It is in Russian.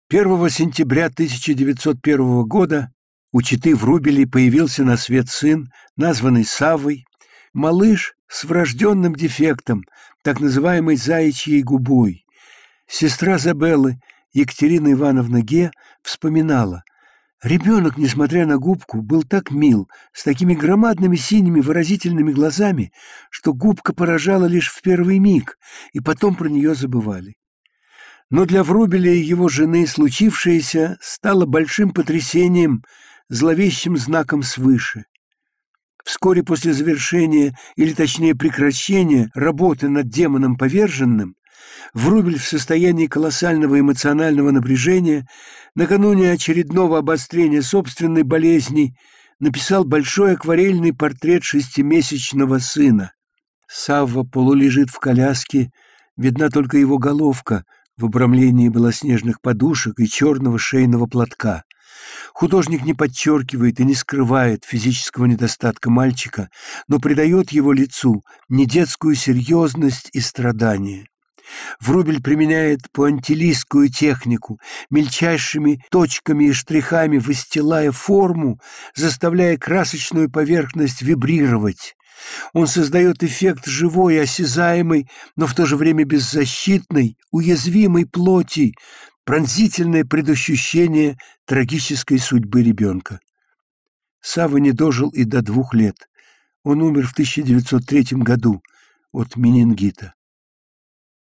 1 сентября 1901 года у четы Врубелей появился на свет сын, названный Саввой, малыш с врожденным дефектом, так называемой заячьей губой. Сестра Забеллы, Екатерина Ивановна Ге, вспоминала: ребенок, несмотря на губку, был так мил, с такими громадными синими выразительными глазами, что губка поражала лишь в первый миг, и потом про нее забывали. Но для Врубеля и его жены случившееся стало большим потрясением, зловещим знаком свыше. Вскоре после завершения, или точнее прекращения, работы над демоном поверженным, Врубель в состоянии колоссального эмоционального напряжения, накануне очередного обострения собственной болезни, написал большой акварельный портрет 6-месячного сына. Савва полулежит в коляске, видна только его головка в обрамлении белоснежных подушек и черного шейного платка. Художник не подчеркивает и не скрывает физического недостатка мальчика, но придает его лицу недетскую серьезность и страдание. Врубель применяет пуантилистскую технику, мельчайшими точками и штрихами выстилая форму, заставляя красочную поверхность вибрировать. Он создает эффект живой, осязаемой, но в то же время беззащитной, уязвимой плоти, пронзительное предощущение трагической судьбы ребенка. Савва не дожил и до 2 лет. Он умер в 1903 году от менингита.